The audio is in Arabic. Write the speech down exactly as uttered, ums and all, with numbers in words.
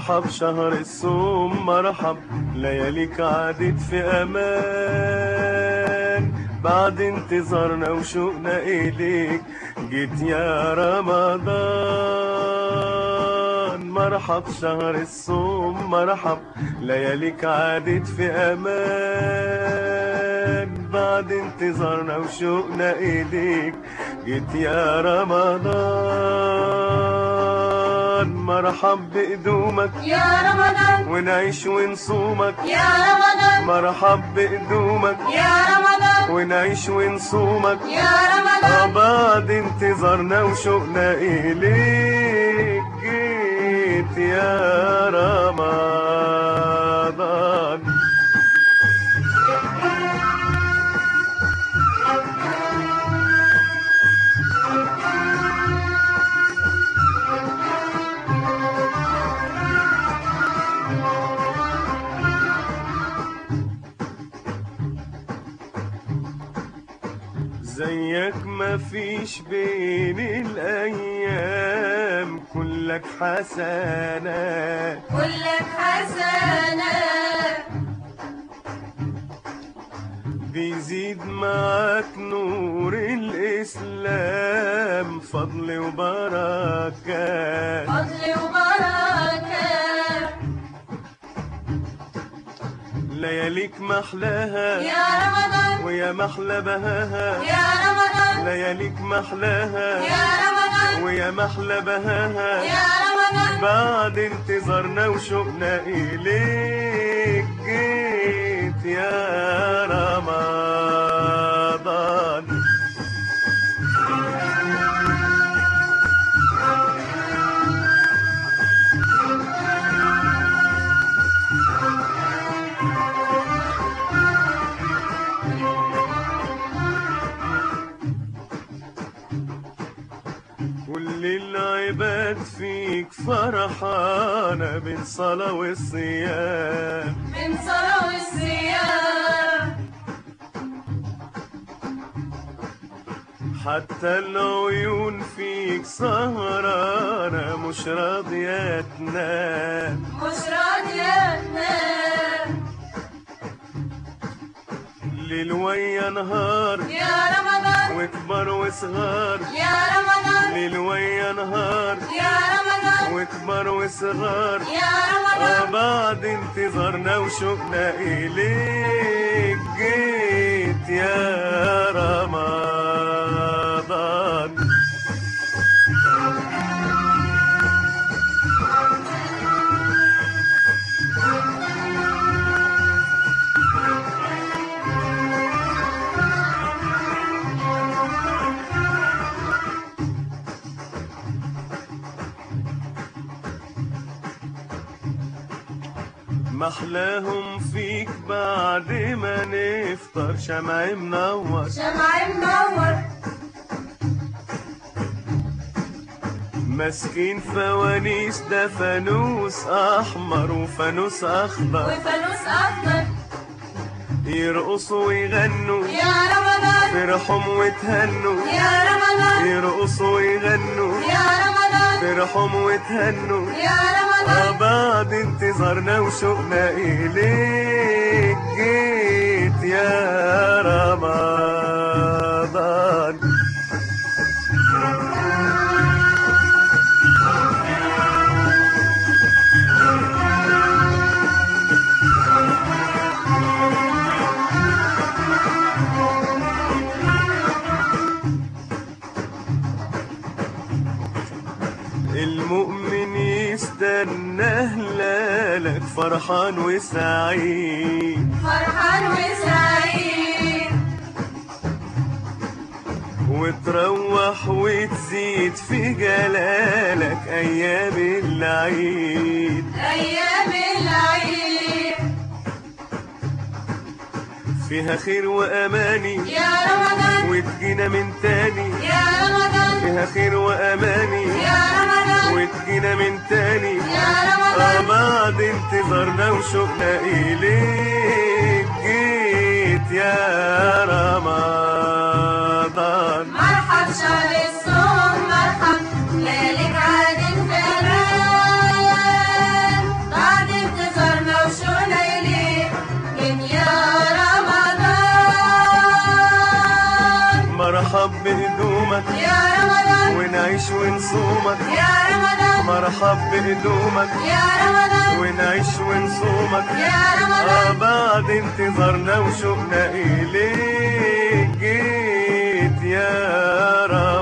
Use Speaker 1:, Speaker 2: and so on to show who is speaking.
Speaker 1: مرحب شهر الصوم مرحب، لياليك عادت في امان، بعد انتظارنا وشوقنا اليك جيت يا رمضان. مرحب شهر الصوم مرحب، لياليك عادت في امان، بعد انتظارنا وشوقنا اليك جيت يا رمضان. مرحب بقدومك
Speaker 2: يا رمضان،
Speaker 1: ونعيش ونصومك
Speaker 2: يا رمضان،
Speaker 1: مرحب بقدومك
Speaker 2: يا رمضان،
Speaker 1: ونعيش ونصومك
Speaker 2: يا رمضان.
Speaker 1: بعد انتظارنا وشوقنا إليك جيت يا رمضان. زيك مفيش بين الأيام، كلك حسنات
Speaker 2: كلك حسنات،
Speaker 1: بيزيد معاك نور الإسلام فضل وبركات.
Speaker 2: فضل وبركات،
Speaker 1: لياليك محلاها
Speaker 2: يا رمضان،
Speaker 1: ويا محلى بهاها،
Speaker 2: يا رمضان،
Speaker 1: لياليك محلاها
Speaker 2: يا رمضان،
Speaker 1: ويا محلى بهاها،
Speaker 2: يا رمضان.
Speaker 1: بعد انتظارنا وشوقنا إليك جيت يا رمضان. كل العباد فيك فرحانة بين صلاة والصيام،
Speaker 2: من صلاة والصيام،
Speaker 1: حتى العيون فيك سهرانة مش راضية تنام،
Speaker 2: مش راضية تنام.
Speaker 1: ليل ويا نهار
Speaker 2: يا رمضان،
Speaker 1: وكبر وصغار،
Speaker 2: يا رمضان،
Speaker 1: ليل ويا نهار
Speaker 2: يا رمضان،
Speaker 1: وكبر وصغار،
Speaker 2: يا رمضان.
Speaker 1: بعد انتظارنا وشوقنا إليك جيت يا رمضان. محلاهم فيك بعد ما نفطر شمع منور،
Speaker 2: شمع منور،
Speaker 1: ماسكين فوانيس ده فانوس احمر وفانوس اخضر،
Speaker 2: وفانوس أخضر،
Speaker 1: يرقصوا ويغنوا
Speaker 2: يا رمضان،
Speaker 1: فرحهم وتهنوا،
Speaker 2: يا رمضان،
Speaker 1: يرقصوا ويغنوا
Speaker 2: يا رمضان،
Speaker 1: فرحهم وتهنوا،
Speaker 2: يا رمضان.
Speaker 1: بعد انتظارنا وشوقنا إليك جيت يا رمضان. المؤمن يستنى هلالك فرحان وسعيد،
Speaker 2: فرحان وسعيد،
Speaker 1: وتروح وتزيد في جلالك أيام العيد،
Speaker 2: أيام العيد
Speaker 1: فيها خير وأماني
Speaker 2: يا رمضان،
Speaker 1: وتجينا من تاني،
Speaker 2: يا رمضان،
Speaker 1: فيها خير وأماني
Speaker 2: يا رمضان،
Speaker 1: وتجينا من تاني،
Speaker 2: يا رمضان.
Speaker 1: بعد انتظارنا وشوقنا إليك جيت يا رمضان.
Speaker 2: مرحب شهر الصوم مرحب، لياليك عاد في أمان،
Speaker 1: مرحب بقدومك
Speaker 2: يا رمضان
Speaker 1: ونعيش ونصومك
Speaker 2: يا رمضان
Speaker 1: مرحب بقدومك
Speaker 2: يا رمضان
Speaker 1: ونعيش ونصومك
Speaker 2: يا رمضان
Speaker 1: آه بعد انتظارنا وشوقنا إليك جيت يا رمضان